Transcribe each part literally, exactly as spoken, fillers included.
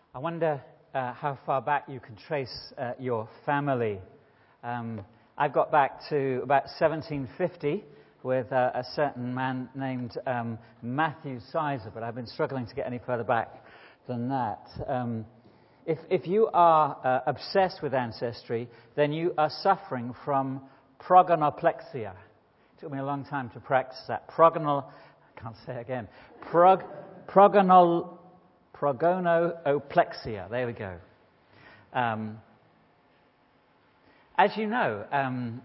I wonder uh, how far back you can trace uh, your family. Um, I've got back to about seventeen fifty with uh, a certain man named um, Matthew Sizer, but I've been struggling to get any further back than that. Um, if, if you are uh, obsessed with ancestry, then you are suffering from progonoplexia. It took me a long time to practice that. Progonal, I can't say it again. Prog, progonal, progonoplexia. There we go. Um, as you know, um,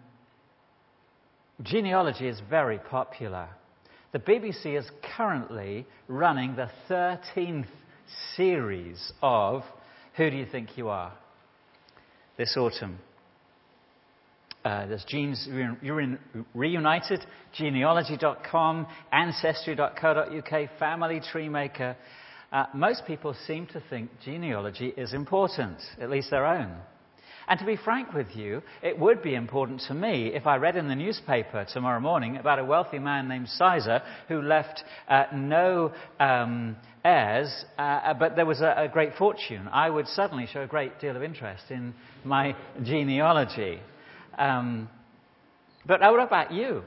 genealogy is very popular. The B B C is currently running the thirteenth series of Who Do You Think You Are? This autumn. Uh, there's Genes Reunited, genealogy dot com, ancestry dot co dot uk, Family Tree Maker. Uh, most people seem to think genealogy is important, at least their own. And to be frank with you, it would be important to me if I read in the newspaper tomorrow morning about a wealthy man named Sizer who left uh, no um, heirs, uh, but there was a, a great fortune. I would suddenly show a great deal of interest in my genealogy. Um, but what about you?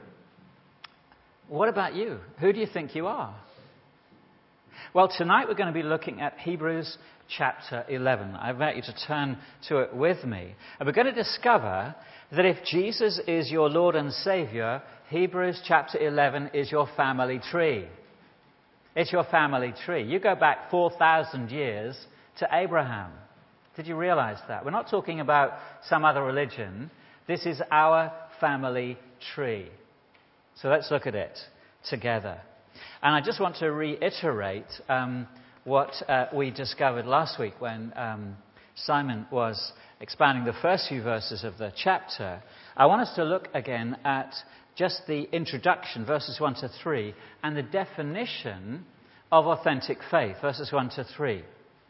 What about you? Who do you think you are? Well, tonight we're going to be looking at Hebrews chapter eleven. I invite you to turn to it with me. And we're going to discover that if Jesus is your Lord and Saviour, Hebrews chapter eleven is your family tree. It's your family tree. You go back four thousand years to Abraham. Did you realize that? We're not talking about some other religion. This is our family tree. So let's look at it together. And I just want to reiterate um, what uh, we discovered last week when um, Simon was expounding the first few verses of the chapter. I want us to look again at just the introduction, verses one to three, and the definition of authentic faith, verses one to three.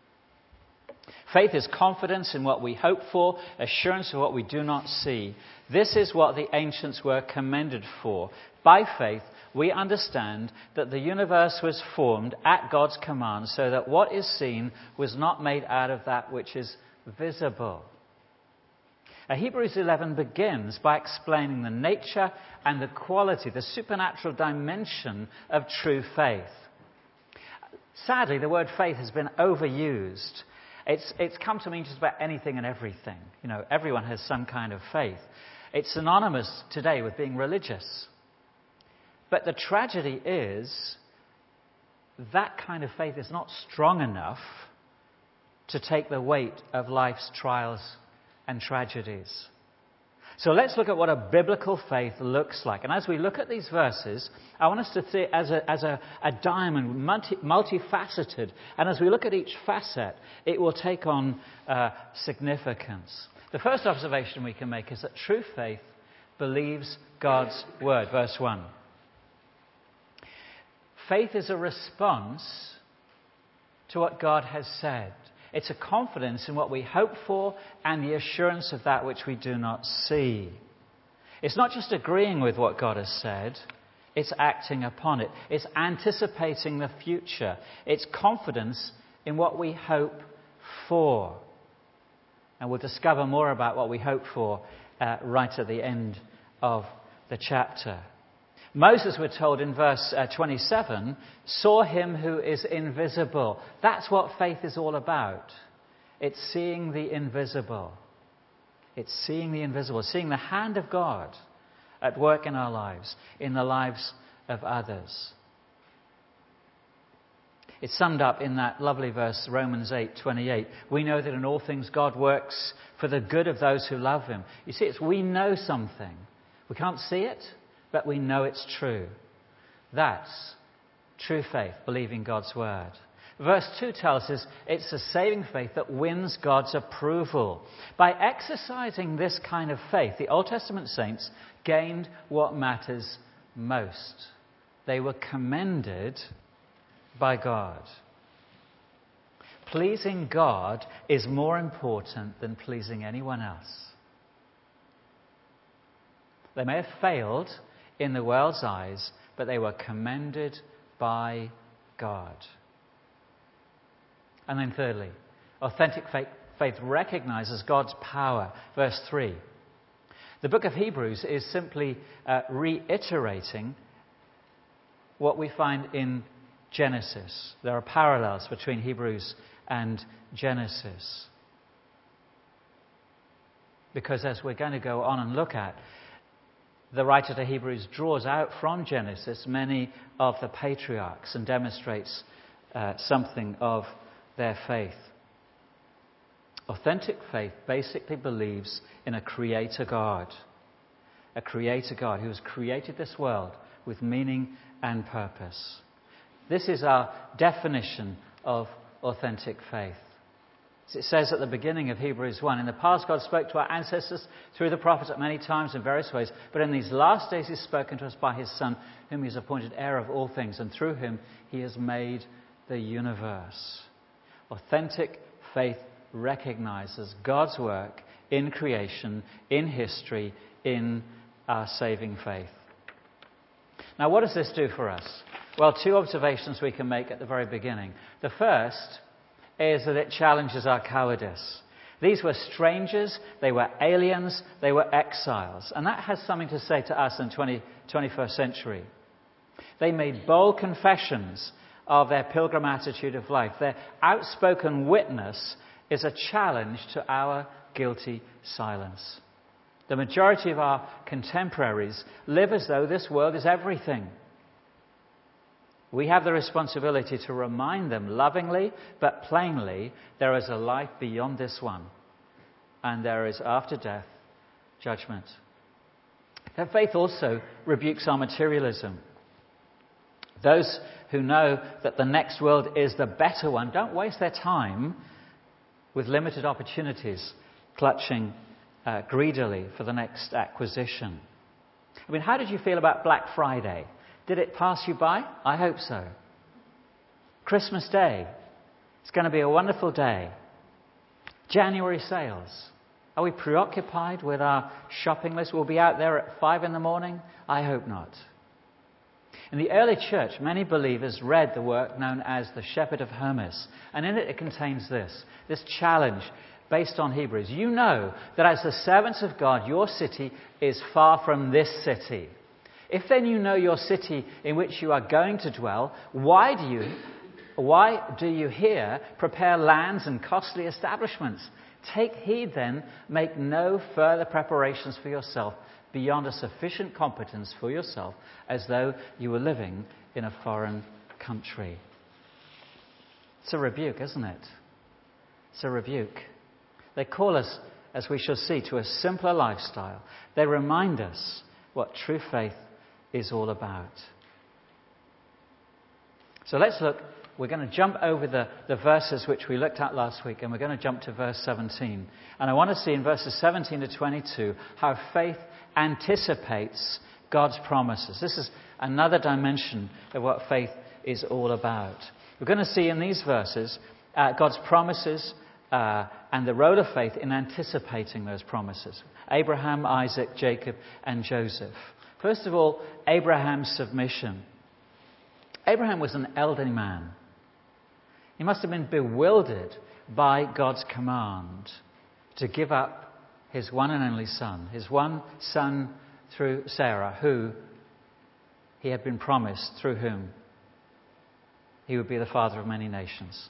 Faith is confidence in what we hope for, assurance of what we do not see. This is what the ancients were commended for. By faith, we understand that the universe was formed at God's command so that what is seen was not made out of that which is visible. Now, Hebrews eleven begins by explaining the nature and the quality, the supernatural dimension of true faith. Sadly, the word faith has been overused. It's, it's come to mean just about anything and everything. You know, everyone has some kind of faith. It's synonymous today with being religious. But the tragedy is that kind of faith is not strong enough to take the weight of life's trials and tragedies. So let's look at what a biblical faith looks like. And as we look at these verses, I want us to see it as a, as a, a diamond, multi, multifaceted. And as we look at each facet, it will take on uh, significance. The first observation we can make is that true faith believes God's word. Verse one. Faith is a response to what God has said. It's a confidence in what we hope for and the assurance of that which we do not see. It's not just agreeing with what God has said, it's acting upon it. It's anticipating the future. It's confidence in what we hope for. And we'll discover more about what we hope for uh, right at the end of the chapter. Moses, we're told in verse uh, twenty-seven, saw him who is invisible. That's what faith is all about. It's seeing the invisible. It's seeing the invisible, seeing the hand of God at work in our lives, in the lives of others. It's summed up in that lovely verse, Romans eight twenty-eight. We know that in all things God works for the good of those who love him. You see, it's we know something. We can't see it, but we know it's true. That's true faith, believing God's word. Verse two tells us it's a saving faith that wins God's approval. By exercising this kind of faith, the Old Testament saints gained what matters most. They were commended by God. Pleasing God is more important than pleasing anyone else. They may have failed in the world's eyes, but they were commended by God. And then thirdly, Authentic faith, faith recognizes God's power. Verse three. The book of Hebrews is simply uh, reiterating what we find in Genesis. There are parallels between Hebrews and Genesis. Because as we're going to go on and look at, the writer to Hebrews draws out from Genesis many of the patriarchs and demonstrates uh, something of their faith. Authentic faith basically believes in a creator God. A creator God who has created this world with meaning and purpose. This is our definition of authentic faith. As it says at the beginning of Hebrews one, in the past God spoke to our ancestors through the prophets at many times in various ways, but in these last days He's spoken to us by His Son, whom He has appointed heir of all things, and through Him He has made the universe. Authentic faith recognizes God's work in creation, in history, in our saving faith. Now, what does this do for us? Well, two observations we can make at the very beginning. The first is that it challenges our cowardice. These were strangers, they were aliens, they were exiles. And that has something to say to us in the twenty-first century. They made bold confessions of their pilgrim attitude of life. Their outspoken witness is a challenge to our guilty silence. The majority of our contemporaries live as though this world is everything. We have the responsibility to remind them lovingly but plainly there is a life beyond this one, and there is after death judgment. Their faith also rebukes our materialism. Those who know that the next world is the better one don't waste their time with limited opportunities clutching uh, greedily for the next acquisition. I mean, how did you feel about Black Friday? Did it pass you by? I hope so. Christmas Day. It's going to be a wonderful day. January sales. Are we preoccupied with our shopping list? We'll be out there at five in the morning? I hope not. In the early church, many believers read the work known as the Shepherd of Hermas. And in it, it contains this, this challenge based on Hebrews. You know that as the servants of God, your city is far from this city. If then you know your city in which you are going to dwell, why do you, why do you here prepare lands and costly establishments? Take heed then, make no further preparations for yourself beyond a sufficient competence for yourself, as though you were living in a foreign country. It's a rebuke, isn't it? It's a rebuke. They call us, as we shall see, to a simpler lifestyle. They remind us what true faith is all about. So let's look. We're going to jump over the, the verses which we looked at last week, and we're going to jump to verse seventeen. And I want to see in verses seventeen to twenty-two how faith anticipates God's promises. This is another dimension of what faith is all about. We're going to see in these verses uh, God's promises uh, and the role of faith in anticipating those promises. Abraham, Isaac, Jacob, and Joseph. First of all, Abraham's submission. Abraham was an elderly man. He must have been bewildered by God's command to give up his one and only son, his one son through Sarah, who he had been promised, through whom he would be the father of many nations.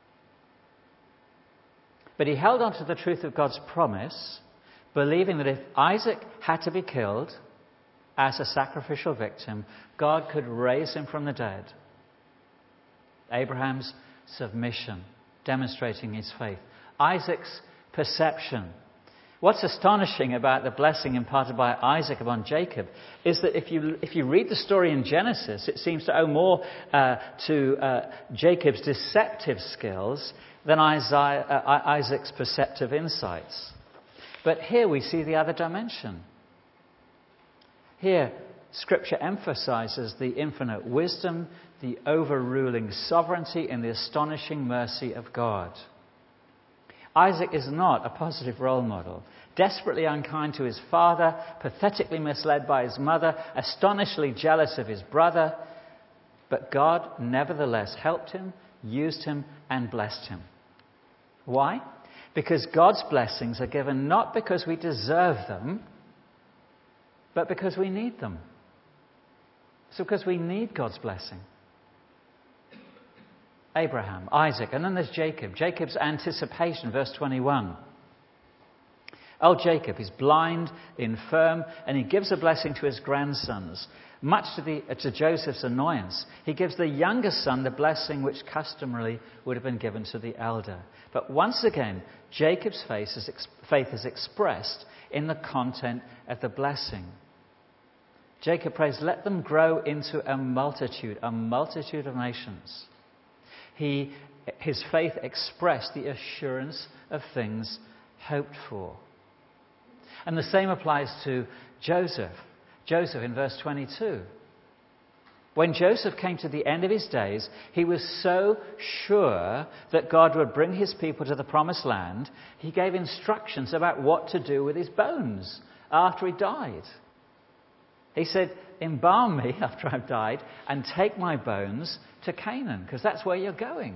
But he held on to the truth of God's promise, believing that if Isaac had to be killed as a sacrificial victim, God could raise him from the dead. Abraham's submission, demonstrating his faith. Isaac's perception. What's astonishing about the blessing imparted by Isaac upon Jacob is that if you if you read the story in Genesis, it seems to owe more uh, to uh, Jacob's deceptive skills than Isaiah, uh, Isaac's perceptive insights. But here we see the other dimension. Here, Scripture emphasizes the infinite wisdom, the overruling sovereignty, and the astonishing mercy of God. Isaac is not a positive role model. Desperately unkind to his father, pathetically misled by his mother, astonishingly jealous of his brother. But God nevertheless helped him, used him, and blessed him. Why? Because God's blessings are given not because we deserve them, but because we need them. It's because we need God's blessing. Abraham, Isaac, and then there's Jacob. Jacob's anticipation, verse twenty-one. Old Jacob is blind, infirm, and he gives a blessing to his grandsons. Much to, the, to Joseph's annoyance, he gives the younger son the blessing which customarily would have been given to the elder. But once again, Jacob's faith is, faith is expressed in the content of the blessing. Jacob prays, let them grow into a multitude, a multitude of nations. He, his faith expressed the assurance of things hoped for. And the same applies to Joseph. Joseph in verse twenty-two. When Joseph came to the end of his days, he was so sure that God would bring his people to the promised land, he gave instructions about what to do with his bones after he died. He said, embalm me after I've died and take my bones to Canaan, because that's where you're going.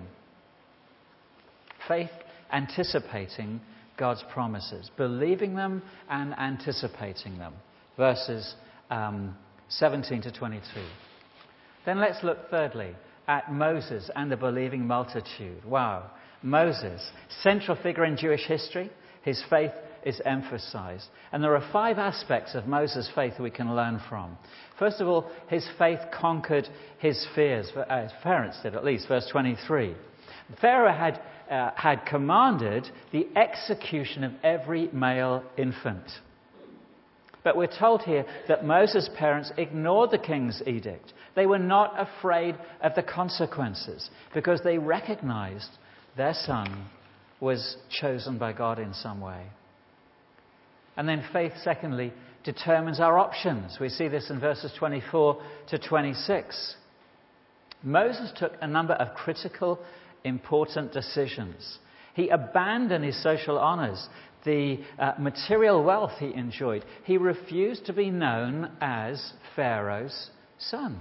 Faith anticipating God's promises, believing them and anticipating them. Verses um, seventeen to twenty-two. Then let's look thirdly at Moses and the believing multitude. Wow. Moses, central figure in Jewish history. His faith is emphasized. And there are five aspects of Moses' faith we can learn from. First of all, his faith conquered his fears. Uh, his parents did, at least. Verse twenty-three. Pharaoh had, uh, had commanded the execution of every male infant. But we're told here that Moses' parents ignored the king's edict. They were not afraid of the consequences because they recognized their son was chosen by God in some way. And then faith, secondly, determines our options. We see this in verses twenty-four to twenty-six. Moses took a number of critical, important decisions. He abandoned his social honors, the uh, material wealth he enjoyed. He refused to be known as Pharaoh's son.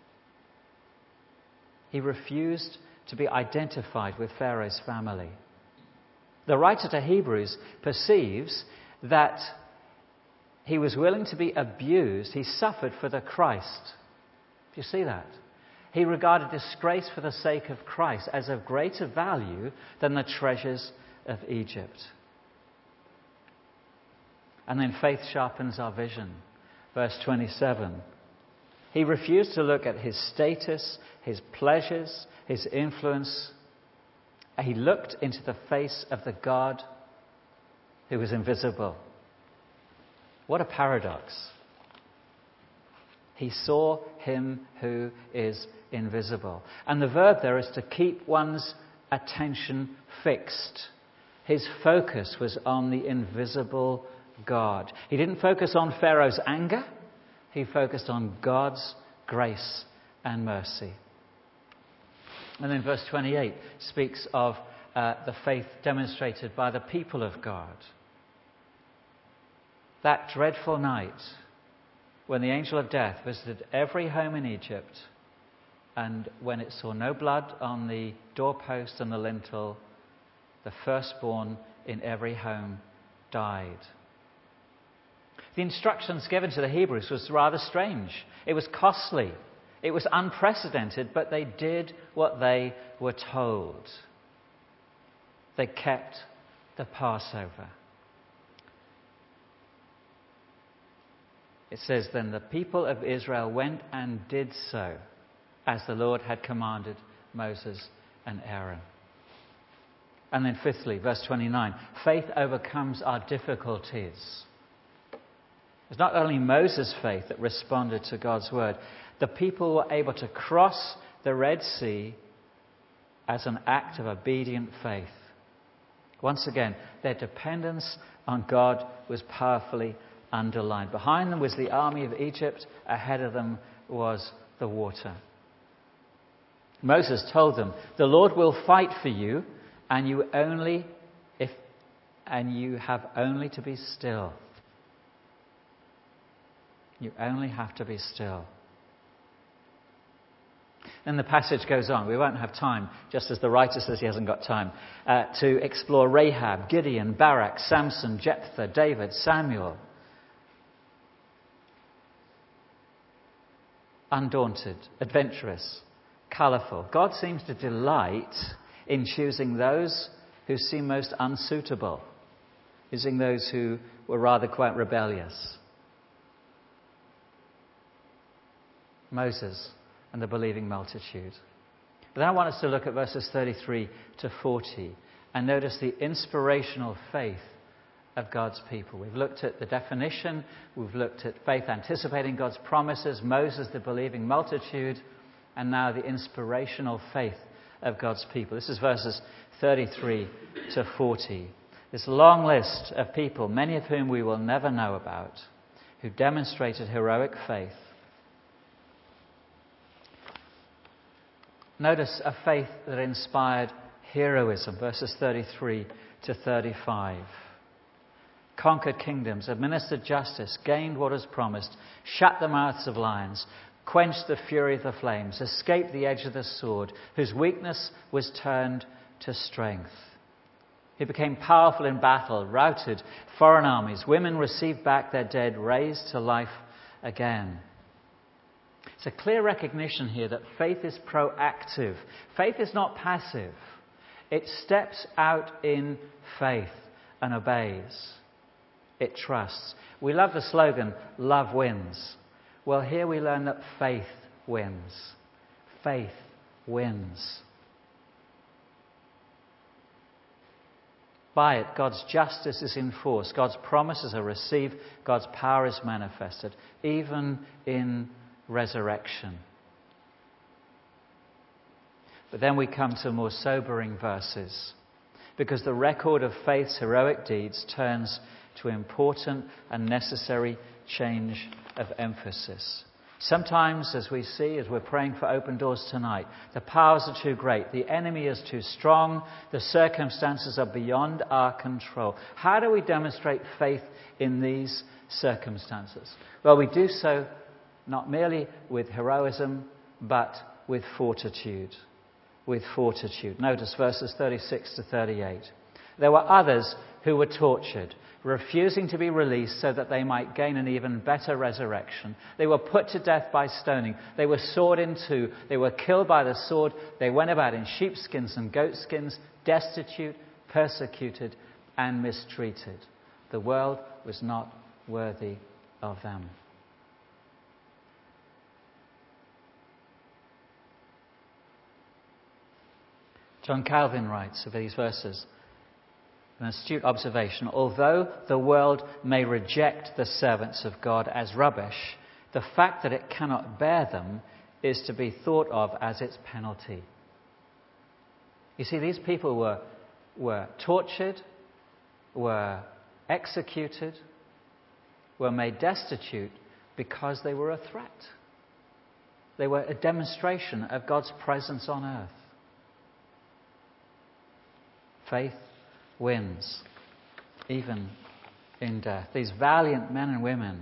He refused to be identified with Pharaoh's family. The writer to Hebrews perceives that he was willing to be abused. He suffered for the Christ. Do you see that? He regarded disgrace for the sake of Christ as of greater value than the treasures of Egypt. And then faith sharpens our vision. Verse twenty-seven. He refused to look at his status, his pleasures, his influence. He looked into the face of the God who was invisible. What a paradox. He saw him who is invisible. And the verb there is to keep one's attention fixed. His focus was on the invisible God. He didn't focus on Pharaoh's anger. He focused on God's grace and mercy. And then verse twenty-eight speaks of uh, the faith demonstrated by the people of God. That dreadful night when the angel of death visited every home in Egypt, and when it saw no blood on the doorpost and the lintel, the firstborn in every home died. The instructions given to the Hebrews was rather strange. It was costly. It was unprecedented, but they did what they were told. They kept the Passover. It says, then the people of Israel went and did so, as the Lord had commanded Moses and Aaron. And then fifthly, verse twenty-nine, faith overcomes our difficulties. It's not only Moses' faith that responded to God's word. The people were able to cross the Red Sea as an act of obedient faith. Once again, their dependence on God was powerfully underlined. Behind them was the army of Egypt. Ahead of them was the water. Moses told them, the Lord will fight for you, and you only if and you have only to be still. You only have to be still. Then the passage goes on. We won't have time, just as the writer says he hasn't got time, uh, to explore Rahab, Gideon, Barak, Samson, Jephthah, David, Samuel. Undaunted, adventurous, colourful. God seems to delight in choosing those who seem most unsuitable, using those who were rather quite rebellious. Moses and the believing multitude. But then I want us to look at verses thirty-three to forty and notice the inspirational faith of God's people. We've looked at the definition, we've looked at faith anticipating God's promises, Moses, the believing multitude, and now the inspirational faith of God's people. This is verses thirty-three to forty. This long list of people, many of whom we will never know about, who demonstrated heroic faith. Notice a faith that inspired heroism, verses thirty-three to thirty-five. Conquered kingdoms, administered justice, gained what was promised, shut the mouths of lions, quenched the fury of the flames, escaped the edge of the sword, whose weakness was turned to strength. He became powerful in battle, routed foreign armies. Women received back their dead, raised to life again. It's a clear recognition here that faith is proactive. Faith is not passive. It steps out in faith and obeys. It trusts. We love the slogan, love wins. Well, here we learn that faith wins. Faith wins. By it, God's justice is enforced. God's promises are received. God's power is manifested, even in resurrection. But then we come to more sobering verses, because the record of faith's heroic deeds turns to important and necessary change of emphasis. Sometimes, as we see, as we're praying for open doors tonight, the powers are too great, the enemy is too strong, the circumstances are beyond our control. How do we demonstrate faith in these circumstances? Well, we do so not merely with heroism, but with fortitude. With fortitude. Notice verses thirty-six to thirty-eight. There were others who were tortured, refusing to be released so that they might gain an even better resurrection. They were put to death by stoning. They were sawed in two. They were killed by the sword. They went about in sheepskins and goatskins, destitute, persecuted, and mistreated. The world was not worthy of them. John Calvin writes of these verses, an astute observation: although the world may reject the servants of God as rubbish, the fact that it cannot bear them is to be thought of as its penalty. You see, these people were, were tortured, were executed, were made destitute because they were a threat. They were a demonstration of God's presence on earth. Faith wins, even in death. These valiant men and women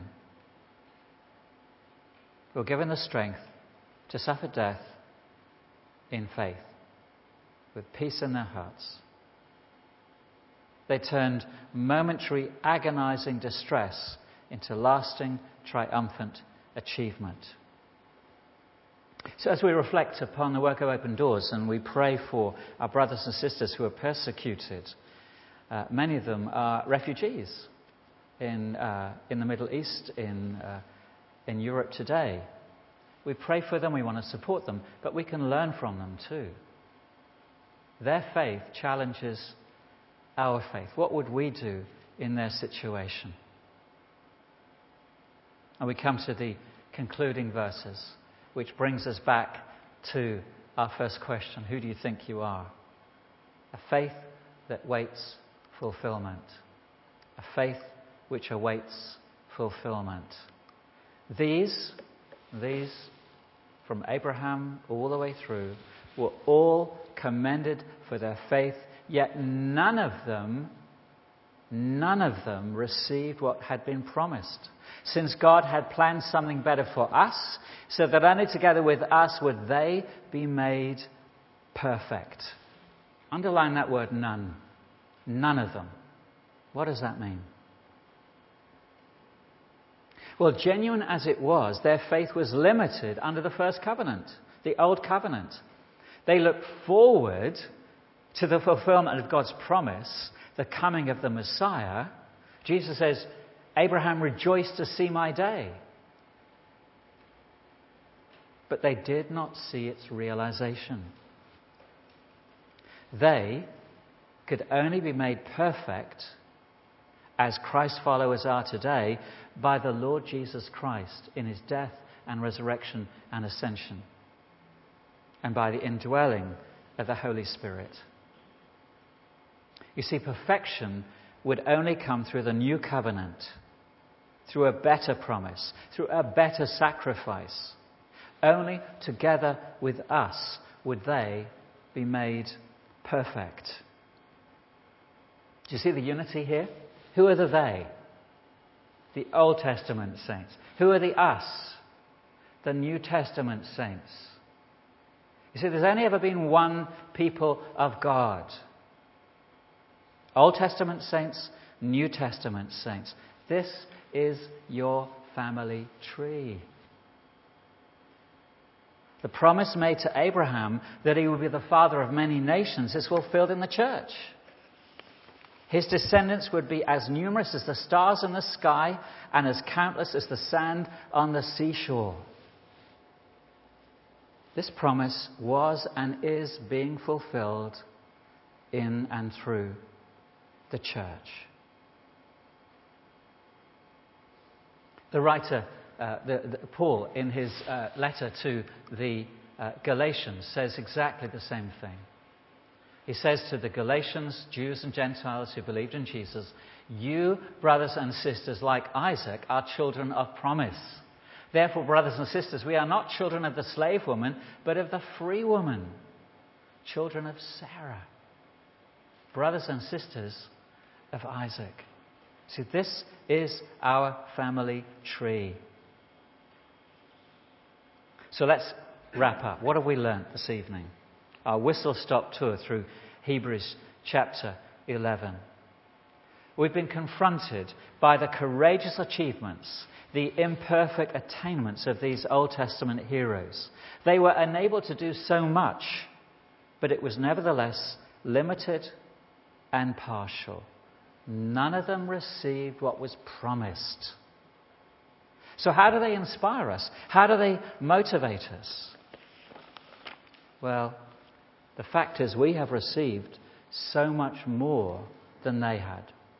were given the strength to suffer death in faith, with peace in their hearts. They turned momentary, agonizing distress into lasting, triumphant achievement. So as we reflect upon the work of Open Doors and we pray for our brothers and sisters who are persecuted, uh, many of them are refugees in uh, in the Middle East, in uh, in Europe today. We pray for them, we want to support them, but we can learn from them too. Their faith challenges our faith. What would we do in their situation? And we come to the concluding verses, which brings us back to our first question: who do you think you are? A faith that waits fulfillment. A faith which awaits fulfillment. These, these, from Abraham all the way through, were all commended for their faith, yet none of them, none of them received what had been promised, since God had planned something better for us, so that only together with us would they be made perfect. Underline that word, none. None of them. What does that mean? Well, genuine as it was, their faith was limited under the first covenant, the old covenant. They looked forward to the fulfillment of God's promise, the coming of the Messiah. Jesus says, Abraham rejoiced to see my day. But they did not see its realization. They could only be made perfect, as Christ followers are today, by the Lord Jesus Christ in his death and resurrection and ascension, and by the indwelling of the Holy Spirit. You see, perfection would only come through the new covenant, through a better promise, through a better sacrifice. Only together with us would they be made perfect. Do you see the unity here? Who are the they? The Old Testament saints. Who are the us? The New Testament saints. You see, there's only ever been one people of God. Old Testament saints, New Testament saints. This is your family tree. The promise made to Abraham that he would be the father of many nations is fulfilled in the church. His descendants would be as numerous as the stars in the sky and as countless as the sand on the seashore. This promise was and is being fulfilled in and through the church. The writer, uh, the, the, Paul, in his uh, letter to the uh, Galatians, says exactly the same thing. He says to the Galatians, Jews and Gentiles who believed in Jesus, you, brothers and sisters, like Isaac, are children of promise. Therefore, brothers and sisters, we are not children of the slave woman, but of the free woman, children of Sarah, brothers and sisters of Isaac. See, this is our family tree. So let's wrap up. What have we learnt this evening? Our whistle-stop tour through Hebrews chapter eleven. We've been confronted by the courageous achievements, the imperfect attainments of these Old Testament heroes. They were unable to do so much, but it was nevertheless limited and partial. None of them received what was promised. So how do they inspire us? How do they motivate us? Well, the fact is we have received so much more than they had.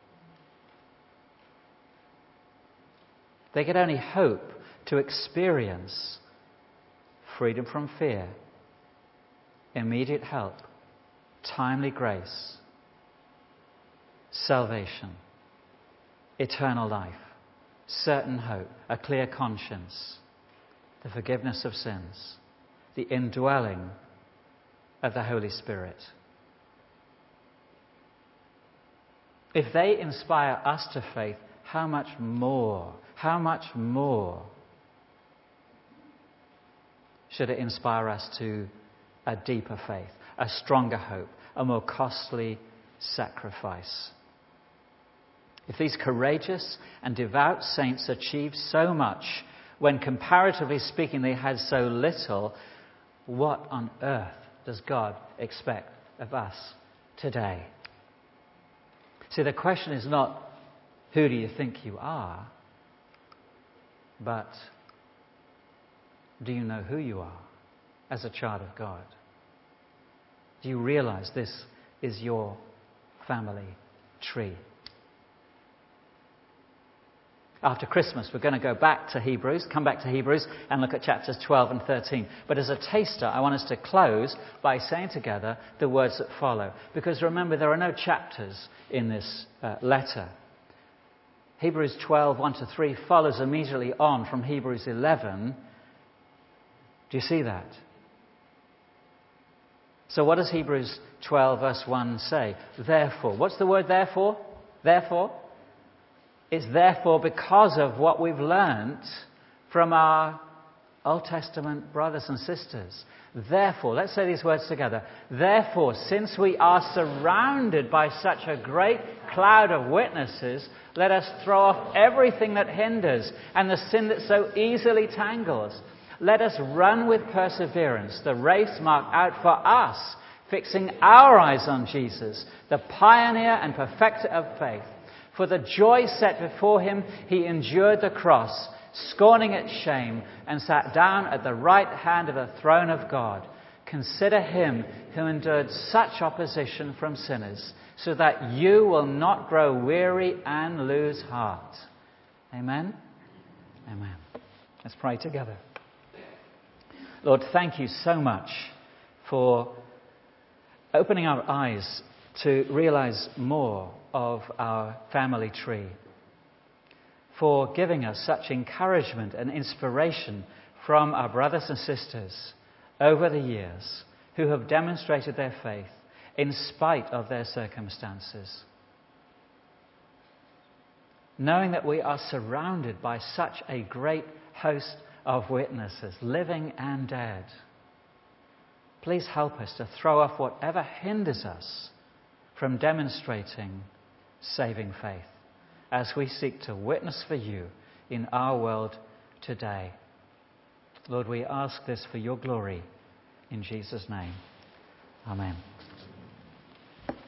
They could only hope to experience freedom from fear, immediate help, timely grace, salvation, eternal life, certain hope, a clear conscience, the forgiveness of sins, the indwelling of the Holy Spirit. If they inspire us to faith, how much more, how much more should it inspire us to a deeper faith, a stronger hope, a more costly sacrifice? If these courageous and devout saints achieved so much when, comparatively speaking, they had so little, what on earth does God expect of us today? See, the question is not, who do you think you are? But, do you know who you are as a child of God? Do you realize this is your family tree? After Christmas, we're going to go back to Hebrews, come back to Hebrews and look at chapters twelve and thirteen. But as a taster, I want us to close by saying together the words that follow. Because remember, there are no chapters in this uh, letter. Hebrews twelve, one to three follows immediately on from Hebrews eleven. Do you see that? So what does Hebrews twelve verse one say? Therefore. What's the word therefore? Therefore, it's therefore because of what we've learnt from our Old Testament brothers and sisters. Therefore, let's say these words together. Therefore, since we are surrounded by such a great cloud of witnesses, let us throw off everything that hinders and the sin that so easily tangles. Let us run with perseverance the race marked out for us, fixing our eyes on Jesus, the pioneer and perfecter of faith. For the joy set before him, he endured the cross, scorning its shame, and sat down at the right hand of the throne of God. Consider him who endured such opposition from sinners, so that you will not grow weary and lose heart. Amen? Amen. Let's pray together. Lord, thank you so much for opening our eyes to realize more of our family tree, for giving us such encouragement and inspiration from our brothers and sisters over the years who have demonstrated their faith in spite of their circumstances. Knowing that we are surrounded by such a great host of witnesses, living and dead, please help us to throw off whatever hinders us from demonstrating saving faith as we seek to witness for you in our world today. Lord, we ask this for your glory in Jesus' name. Amen.